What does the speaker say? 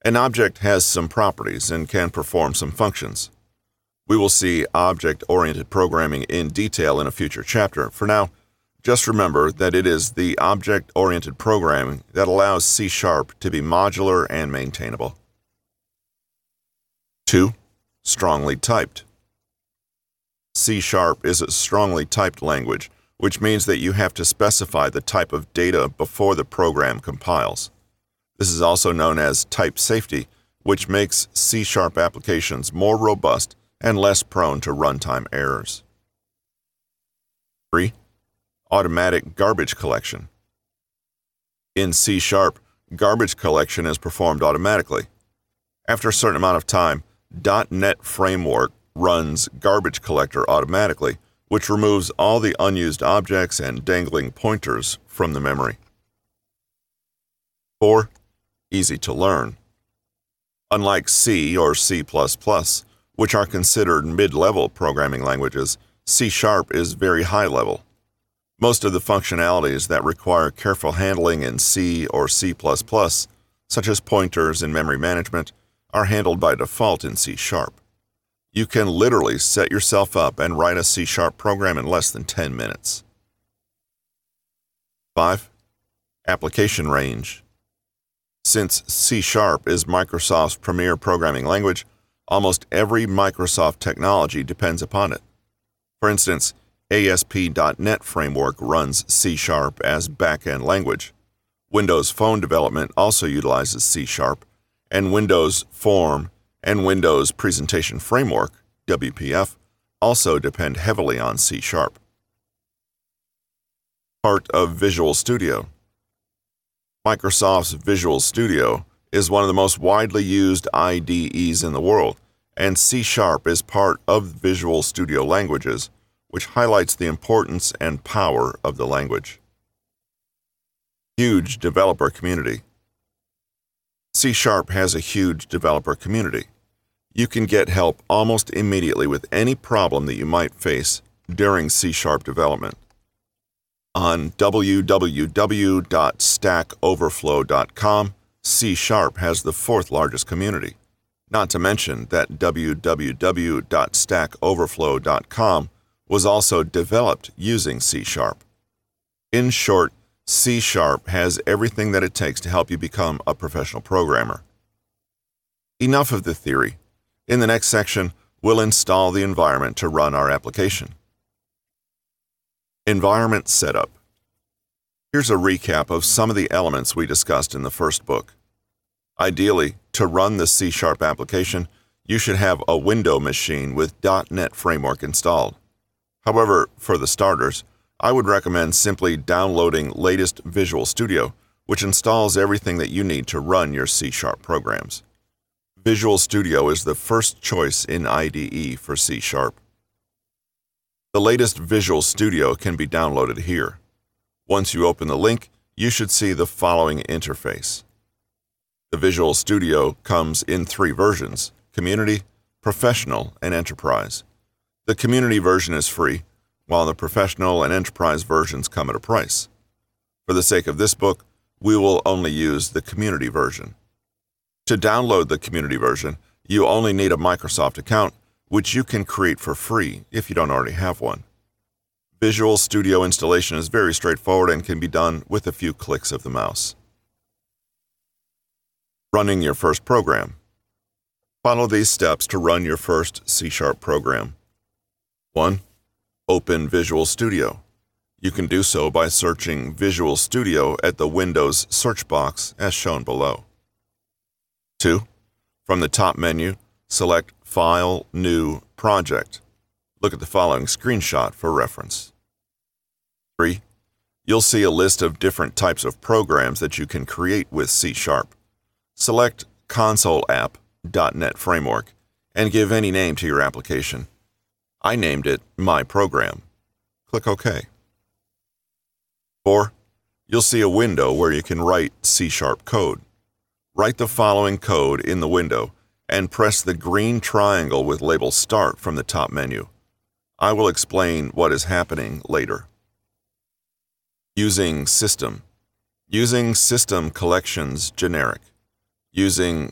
An object has some properties and can perform some functions. We will see object-oriented programming in detail in a future chapter. For now, just remember that it is the object-oriented programming that allows C# to be modular and maintainable. 2. Strongly typed. C# is a strongly typed language, which means that you have to specify the type of data before the program compiles. This is also known as type safety, which makes C# applications more robust and less prone to runtime errors. 3. Automatic garbage collection. In C#, garbage collection is performed automatically. After a certain amount of time, .NET Framework runs garbage collector automatically, which removes all the unused objects and dangling pointers from the memory. 4. Easy to learn. Unlike C or C++, which are considered mid-level programming languages, C# is very high-level. Most of the functionalities that require careful handling in C or C++, such as pointers and memory management, are handled by default in C#. You can literally set yourself up and write a C# program in less than 10 minutes. 5. Application range. Since C# is Microsoft's premier programming language, almost every Microsoft technology depends upon it. For instance, ASP.NET Framework runs C# as back-end language. Windows Phone development also utilizes C#, and Windows Form and Windows Presentation Framework, WPF, also depend heavily on C#. Part of Visual Studio. Microsoft's Visual Studio is one of the most widely used IDEs in the world, and C# is part of Visual Studio languages, which highlights the importance and power of the language. Huge developer community. C# has a huge developer community. You can get help almost immediately with any problem that you might face during C# development. On www.stackoverflow.com, C# has the fourth largest community. Not to mention that www.stackoverflow.com was also developed using C#. In short, C# has everything that it takes to help you become a professional programmer. Enough of the theory. In the next section, we'll install the environment to run our application. Environment setup. Here's a recap of some of the elements we discussed in the first book. Ideally, to run the C# application, you should have a Windows machine with .NET Framework installed. However, for the starters, I would recommend simply downloading latest Visual Studio, which installs everything that you need to run your C# programs. Visual Studio is the first choice in IDE for C#. The latest Visual Studio can be downloaded here. Once you open the link, you should see the following interface. The Visual Studio comes in 3 versions: Community, Professional, and Enterprise. The Community version is free, while the Professional and Enterprise versions come at a price. For the sake of this book, we will only use the Community version. To download the Community version, you only need a Microsoft account, which you can create for free if you don't already have one. Visual Studio installation is very straightforward and can be done with a few clicks of the mouse. Running your first program. Follow these steps to run your first C# program. 1. Open Visual Studio. You can do so by searching Visual Studio at the Windows search box as shown below. 2. From the top menu, select File, New, Project. Look at the following screenshot for reference. 3. You'll see a list of different types of programs that you can create with C#. Select Console App.NET Framework and give any name to your application. I named it My Program. Click OK. 4. You'll see a window where you can write C# code. Write the following code in the window and press the green triangle with label Start from the top menu. I will explain what is happening later. Using System. Using System Collections Generic. Using